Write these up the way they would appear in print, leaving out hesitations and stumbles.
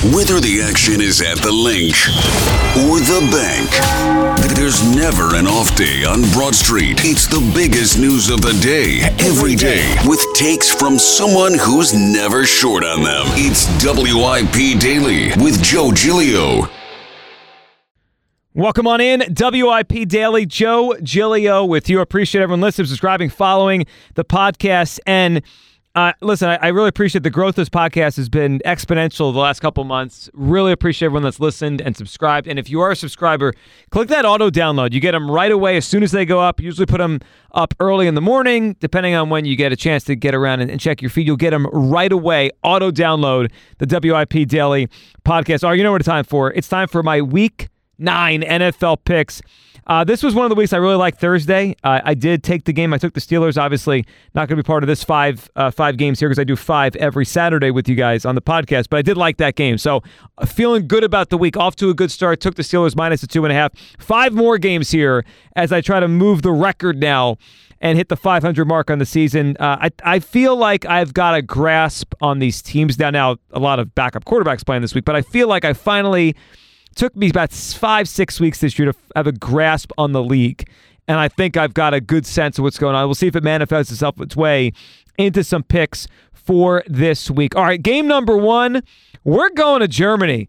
Whether the action is at the link or the bank, there's never an off day on Broad Street. It's the biggest news of the day, every day, with takes from someone who's never short on them. It's WIP Daily with Joe Giglio. Welcome on in, WIP Daily. Joe Giglio with you. Appreciate everyone listening, subscribing, following the podcast. And listen, I really appreciate the growth of this podcast has been exponential the last couple months. Really appreciate everyone that's listened and subscribed. And if you are a subscriber, click that auto download. You get them right away as soon as they go up. Usually put them up early in the morning, depending on when you get a chance to get around and check your feed. You'll get them right away. Auto download the WIP Daily podcast. All right, you know what it's time for. It's time for my Week 9 NFL picks. This was one of the weeks I really liked Thursday. I did take the game. I took the Steelers. Obviously, not going to be part of this five games here because I do 5 every Saturday with you guys on the podcast. But I did like that game. So feeling good about the week. Off to a good start. Took the Steelers minus the 2.5. 5 more games here as I try to move the record now and hit the 500 mark on the season. I feel like I've got a grasp on these teams now. A lot of backup quarterbacks playing this week, but I feel like I finally took me about 5-6 weeks this year to have a grasp on the league, and I think I've got a good sense of what's going on. We'll see if it manifests itself its way into some picks for this week. All right, game number 1, we're going to Germany.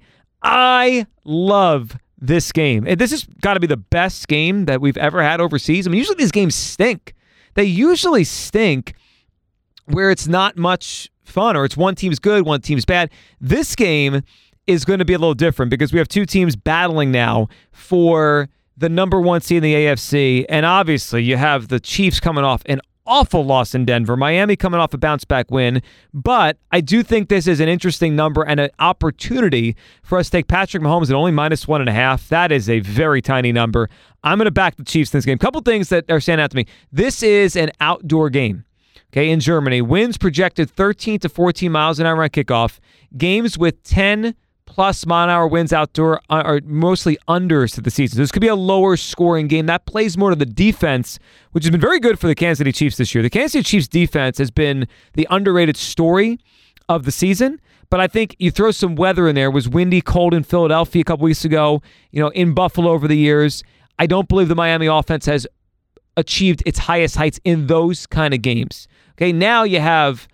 I love this game. This has got to be the best game that we've ever had overseas. I mean, usually these games stink. They usually stink where it's not much fun or it's one team's good, one team's bad. This game is going to be a little different because we have 2 teams battling now for the number 1 seed in the AFC. And obviously you have the Chiefs coming off an awful loss in Denver, Miami coming off a bounce-back win. But I do think this is an interesting number and an opportunity for us to take Patrick Mahomes at only minus 1.5. That is a very tiny number. I'm going to back the Chiefs in this game. Couple things that are standing out to me. This is an outdoor game. Okay, in Germany. Winds projected 13 to 14 miles an hour on kickoff. Games with 10 plus mile-an-hour winds outdoor are mostly unders to the season. So this could be a lower scoring game. That plays more to the defense, which has been very good for the Kansas City Chiefs this year. The Kansas City Chiefs defense has been the underrated story of the season, but I think you throw some weather in there. It was windy, cold in Philadelphia a couple weeks ago, in Buffalo over the years. I don't believe the Miami offense has achieved its highest heights in those kind of games. Okay, now you have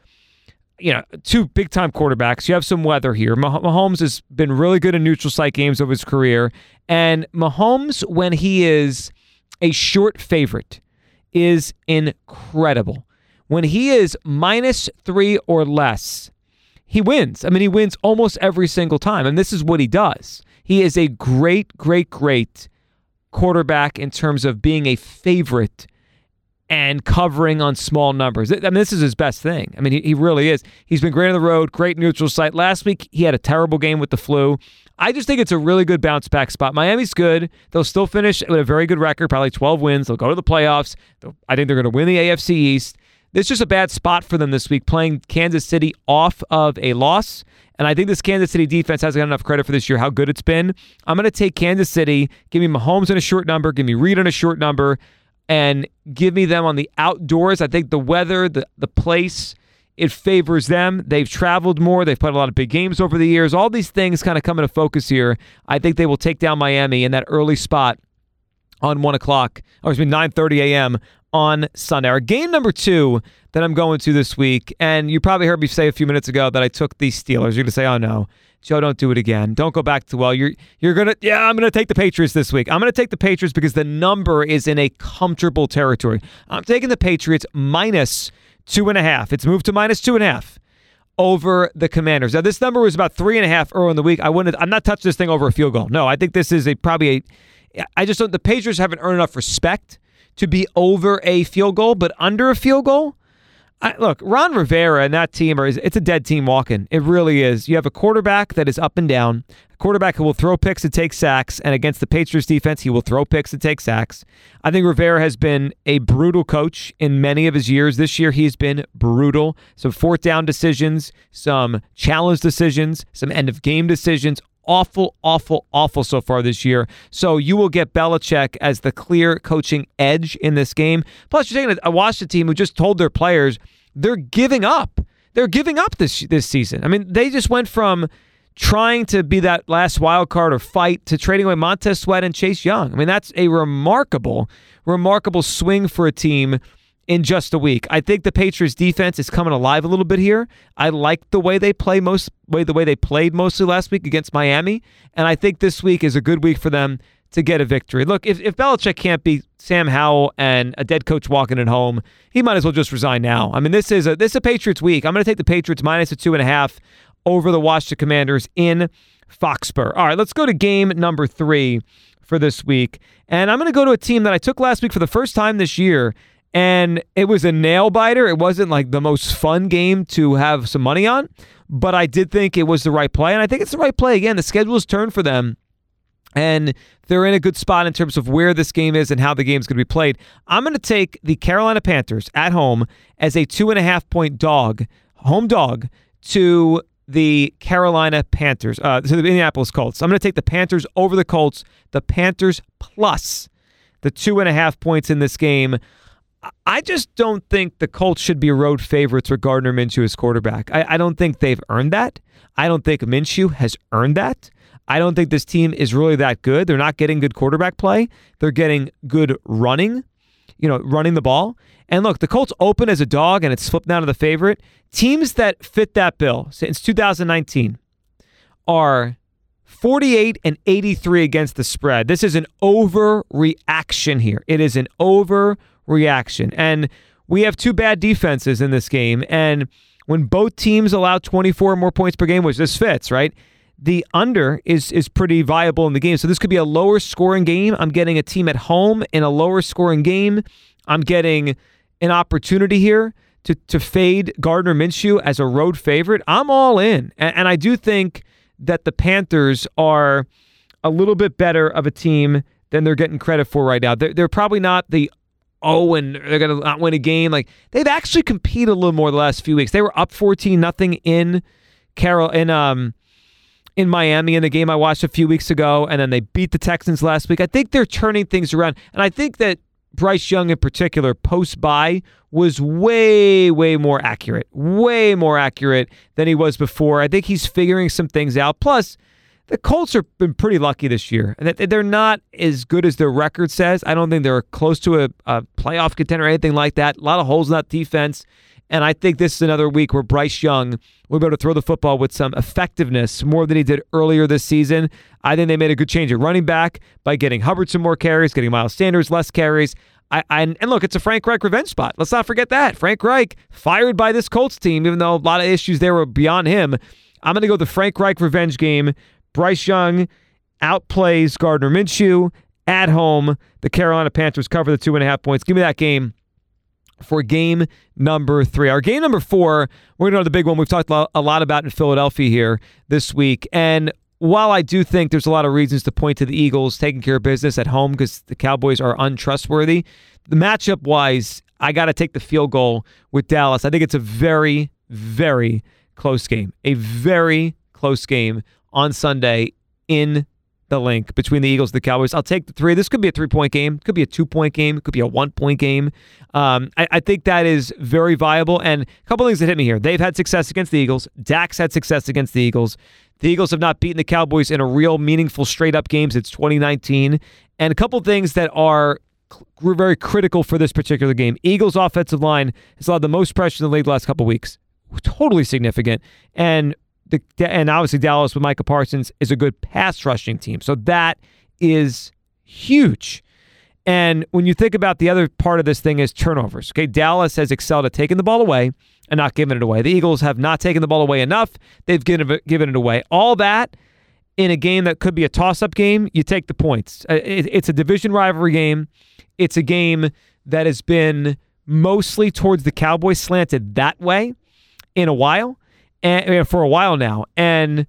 2 big-time quarterbacks. You have some weather here. Mahomes has been really good in neutral site games over his career. And Mahomes, when he is a short favorite, is incredible. When he is minus 3 or less, he wins. I mean, he wins almost every single time. And this is what he does. He is a great, great, great quarterback in terms of being a favorite and covering on small numbers. I mean, this is his best thing. I mean, he really is. He's been great on the road, great neutral site. Last week, he had a terrible game with the flu. I just think it's a really good bounce-back spot. Miami's good. They'll still finish with a very good record, probably 12 wins. They'll go to the playoffs. I think they're going to win the AFC East. This is just a bad spot for them this week, playing Kansas City off of a loss. And I think this Kansas City defense hasn't got enough credit for this year, how good it's been. I'm going to take Kansas City, give me Mahomes on a short number, give me Reed on a short number, and give me them on the outdoors. I think the weather, the place, it favors them. They've traveled more. They've played a lot of big games over the years. All these things kind of come into focus here. I think they will take down Miami in that early spot on 9:30 a.m. on Sunday. Our game number 2 that I'm going to this week, and you probably heard me say a few minutes ago that I took the Steelers. You're going to say, oh no, Joe, don't do it again. Don't go back to, I'm going to take the Patriots this week. I'm going to take the Patriots because the number is in a comfortable territory. I'm taking the Patriots minus 2.5. It's moved to minus 2.5 over the Commanders. Now, this number was about 3.5 early in the week. I'm not touching this thing over a field goal. No, I think this is I just don't, the Patriots haven't earned enough respect to be over a field goal, but under a field goal, look, Ron Rivera and that team, it's a dead team walking. It really is. You have a quarterback that is up and down, a quarterback who will throw picks and take sacks, and against the Patriots defense, he will throw picks and take sacks. I think Rivera has been a brutal coach in many of his years. This year, he's been brutal. Some fourth down decisions, some challenge decisions, some end-of-game decisions. Awful, awful, awful so far this year. So you will get Belichick as the clear coaching edge in this game. Plus, you're taking a Washington team who just told their players they're giving up. They're giving up this season. I mean, they just went from trying to be that last wild card or fight to trading away Montez Sweat and Chase Young. I mean, that's a remarkable swing for a team in just a week. I think the Patriots defense is coming alive a little bit here. I like the way they played mostly last week against Miami, and I think this week is a good week for them to get a victory. Look, if Belichick can't beat Sam Howell and a dead coach walking at home, he might as well just resign now. I mean, this is a Patriots week. I'm going to take the Patriots minus a 2.5 over the Washington Commanders in Foxborough. All right, let's go to game number 3 for this week, and I'm going to go to a team that I took last week for the first time this year. And it was a nail biter. It wasn't like the most fun game to have some money on, but I did think it was the right play. And I think it's the right play. Again, the schedule's turned for them, and they're in a good spot in terms of where this game is and how the game's going to be played. I'm going to take the Carolina Panthers at home as a 2.5-point home dog to the Carolina Panthers, to the Indianapolis Colts. I'm going to take the Panthers over the Colts, the Panthers plus the 2.5 points in this game. I just don't think the Colts should be road favorites with Gardner Minshew as quarterback. I don't think they've earned that. I don't think Minshew has earned that. I don't think this team is really that good. They're not getting good quarterback play. They're getting good running the ball. And look, the Colts open as a dog, and it's flipped down to the favorite. Teams that fit that bill since 2019 are 48 and 83 against the spread. This is an overreaction here. It is an overreaction. And we have two bad defenses in this game. And when both teams allow 24 or more points per game, which this fits, right? The under is pretty viable in the game. So this could be a lower scoring game. I'm getting a team at home in a lower scoring game. I'm getting an opportunity here to fade Gardner Minshew as a road favorite. I'm all in. And I do think that the Panthers are a little bit better of a team than they're getting credit for right now. They're probably not the and they're going to not win a game. Like, they've actually competed a little more the last few weeks. They were up 14-0 in Miami in the game I watched a few weeks ago, and then they beat the Texans last week. I think they're turning things around, and I think that Bryce Young in particular, post-bye, was way more accurate than he was before. I think he's figuring some things out. Plus, the Colts have been pretty lucky this year. They're not as good as their record says. I don't think they're close to a playoff contender or anything like that. A lot of holes in that defense. And I think this is another week where Bryce Young will be able to throw the football with some effectiveness more than he did earlier this season. I think they made a good change at running back by getting Hubbard some more carries, getting Miles Sanders less carries. And look, it's a Frank Reich revenge spot. Let's not forget that. Frank Reich fired by this Colts team, even though a lot of issues there were beyond him. I'm going to go the Frank Reich revenge game. Bryce Young outplays Gardner Minshew at home. The Carolina Panthers cover the 2.5 points. Give me that game for game number 3. Our game number 4, we're going to go to the big one we've talked a lot about in Philadelphia here this week. And while I do think there's a lot of reasons to point to the Eagles taking care of business at home because the Cowboys are untrustworthy, the matchup-wise, I got to take the field goal with Dallas. I think it's a very, very close game. A very close game on Sunday in the link between the Eagles and the Cowboys. I'll take the 3. This could be a 3-point game. It could be a 2-point game. It could be a 1-point game. I think that is very viable. And a couple things that hit me here. They've had success against the Eagles. Dak's had success against the Eagles. The Eagles have not beaten the Cowboys in a real meaningful straight-up game since 2019. And a couple things that are very critical for this particular game. Eagles' offensive line has allowed the most pressure in the league the last couple weeks. Totally significant. And obviously Dallas with Micah Parsons is a good pass rushing team. So that is huge. And when you think about the other part of this thing is turnovers. Okay, Dallas has excelled at taking the ball away and not giving it away. The Eagles have not taken the ball away enough. They've given it away. All that in a game that could be a toss-up game, you take the points. It's a division rivalry game. It's a game that has been mostly towards the Cowboys, slanted that way in a while. And for a while now. And,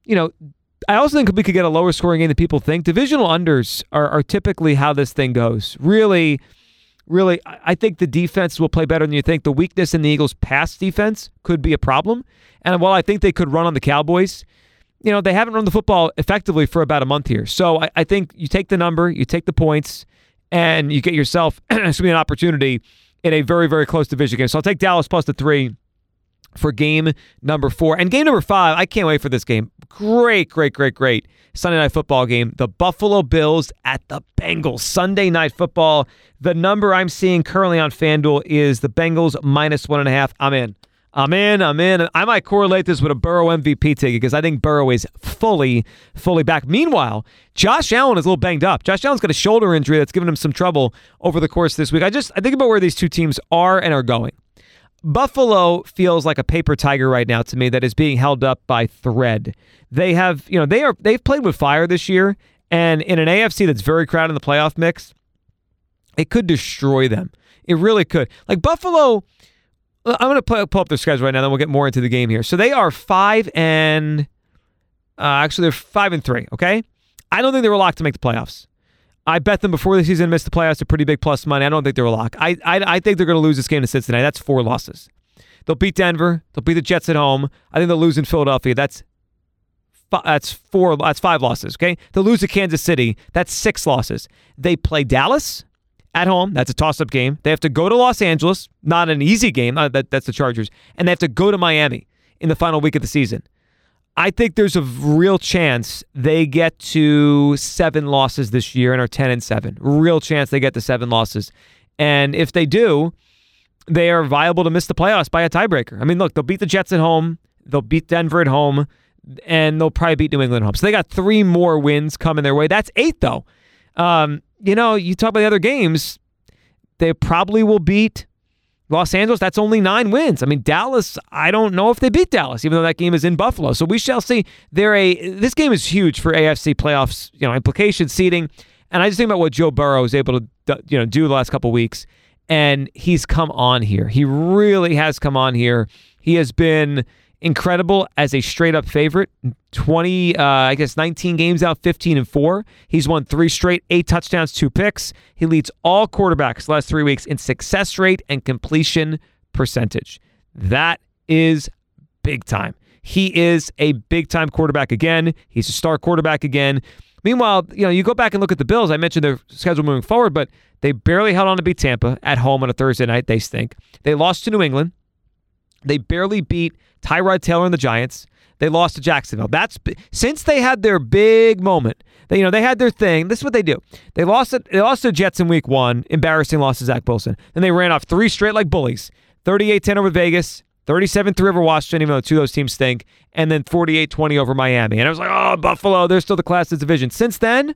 I also think we could get a lower scoring game than people think. Divisional unders are typically how this thing goes. Really, I think the defense will play better than you think. The weakness in the Eagles' pass defense could be a problem. And while I think they could run on the Cowboys, they haven't run the football effectively for about a month here. So I think you take the number, you take the points, and you get yourself an opportunity in a very, very close division game. So I'll take Dallas plus the 3. for game number 4. And game number 5, I can't wait for this game. Great Sunday night football game. The Buffalo Bills at the Bengals. Sunday night football. The number I'm seeing currently on FanDuel is the Bengals -1.5. I'm in. I might correlate this with a Burrow MVP ticket because I think Burrow is fully back. Meanwhile, Josh Allen is a little banged up. Josh Allen's got a shoulder injury that's given him some trouble over the course of this week. I think about where these two teams are and are going. Buffalo feels like a paper tiger right now to me that is being held up by thread. They've played with fire this year, and in an AFC that's very crowded in the playoff mix, it could destroy them. It really could. Like Buffalo, I'm going to pull up their schedule right now, then we'll get more into the game here. So they are 5-3, okay? I don't think they were locked to make the playoffs. I bet them before the season missed the playoffs a pretty big plus money. I don't think they were locked. I think they're going to lose this game to Cincinnati. That's 4 losses. They'll beat Denver. They'll beat the Jets at home. I think they'll lose in Philadelphia. That's 5 losses, okay? They'll lose to Kansas City. That's 6 losses. They play Dallas at home. That's a toss-up game. They have to go to Los Angeles. Not an easy game. That's the Chargers. And they have to go to Miami in the final week of the season. I think there's a real chance they get to 7 losses this year and are 10-7. Real chance they get to 7 losses. And if they do, they are viable to miss the playoffs by a tiebreaker. I mean, look, they'll beat the Jets at home. They'll beat Denver at home. And they'll probably beat New England at home. So they got 3 more wins coming their way. That's 8, though. You talk about the other games, they probably will beat Los Angeles. That's only 9 wins. I mean, Dallas, I don't know if they beat Dallas, even though that game is in Buffalo. So we shall see. This game is huge for AFC playoffs, implications, seeding. And I just think about what Joe Burrow is able to do the last couple weeks. And he's come on here. He really has come on here. He has been incredible as a straight-up favorite. 19 games out, 15-4. He's won 3 straight, 8 touchdowns, 2 picks. He leads all quarterbacks the last 3 weeks in success rate and completion percentage. That is big time. He is a big-time quarterback again. He's a star quarterback again. Meanwhile, you go back and look at the Bills. I mentioned their schedule moving forward, but they barely held on to beat Tampa at home on a Thursday night. They stink. They lost to New England. They barely beat Tyrod Taylor and the Giants. They lost to Jacksonville. Since they had their big moment. They had their thing. This is what they do. They lost to Jets in week 1. Embarrassing loss to Zach Wilson. Then they ran off 3 straight like bullies. 38-10 over Vegas. 37-3 over Washington, even though 2 of those teams stink. And then 48-20 over Miami. And I was like, oh, Buffalo, they're still the class of this division. Since then,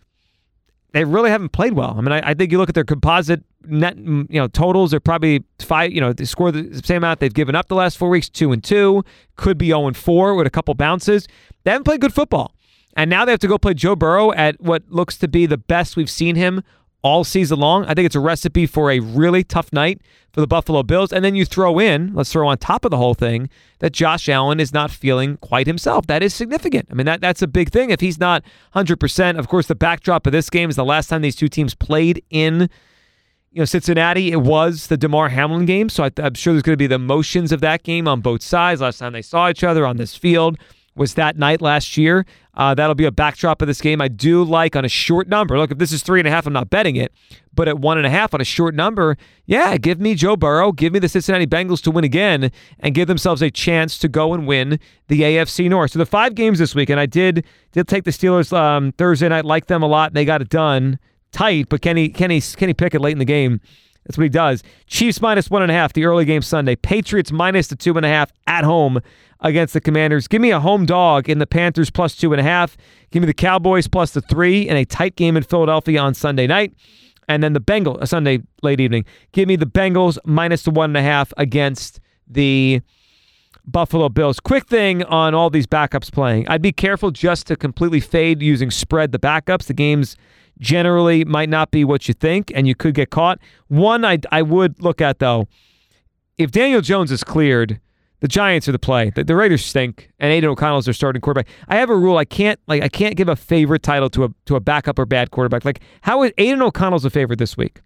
they really haven't played well. I mean, I think you look at their composite net, totals. They're probably 5. They score the same amount they've given up the last 4 weeks. 2-2, could be 0-4 with a couple bounces. They haven't played good football, and now they have to go play Joe Burrow at what looks to be the best we've seen him all season long. I think it's a recipe for a really tough night for the Buffalo Bills. And then you let's throw on top of the whole thing, that Josh Allen is not feeling quite himself. That is significant. I mean, that's a big thing. If he's not 100%, of course, the backdrop of this game is the last time these two teams played in Cincinnati. It was the Damar Hamlin game. So I'm sure there's going to be the emotions of that game on both sides. Last time they saw each other on this field was that night last year. That'll be a backdrop of this game. I do like on a short number. Look, if this is 3.5, I'm not betting it. But at 1.5 on a short number, yeah, give me Joe Burrow, give me the Cincinnati Bengals to win again, and give themselves a chance to go and win the AFC North. So the 5 games this week, and I did take the Steelers Thursday night, liked them a lot, and they got it done tight. But Kenny Pickett late in the game, that's what he does. Chiefs -1.5, the early game Sunday. Patriots -2.5 at home against the Commanders. Give me a home dog in the Panthers +2.5. Give me the Cowboys +3 in a tight game in Philadelphia on Sunday night. And then the Bengals, Sunday late evening. Give me the Bengals -1.5 against the Buffalo Bills. Quick thing on all these backups playing. I'd be careful just to completely fade using spread the backups. The games generally might not be what you think, and you could get caught. One I would look at, though, if Daniel Jones is cleared, the Giants are the play. The Raiders stink, and Aiden O'Connell's their starting quarterback. I have a rule: I can't give a favorite title to a backup or bad quarterback. Like, how is Aiden O'Connell's a favorite this week?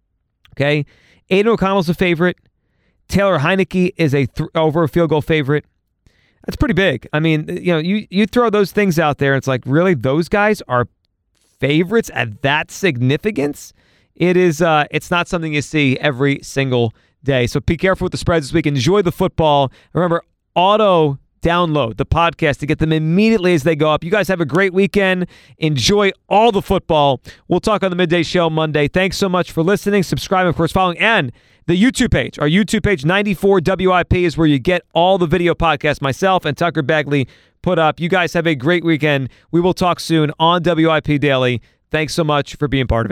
Okay, Aiden O'Connell's a favorite. Taylor Heineke is over a field goal favorite. That's pretty big. I mean, you throw those things out there, it's like, really, those guys are favorites at that significance? It is. It's not something you see every single day. So be careful with the spreads this week. Enjoy the football. Remember, auto download the podcast to get them immediately as they go up. You guys have a great weekend. Enjoy all the football. We'll talk on the Midday Show Monday. Thanks so much for listening. Subscribe, of course, following, and the YouTube page. Our YouTube page, 94 WIP, is where you get all the video podcasts myself and Tucker Bagley put up. You guys have a great weekend. We will talk soon on WIP Daily. Thanks so much for being part of it.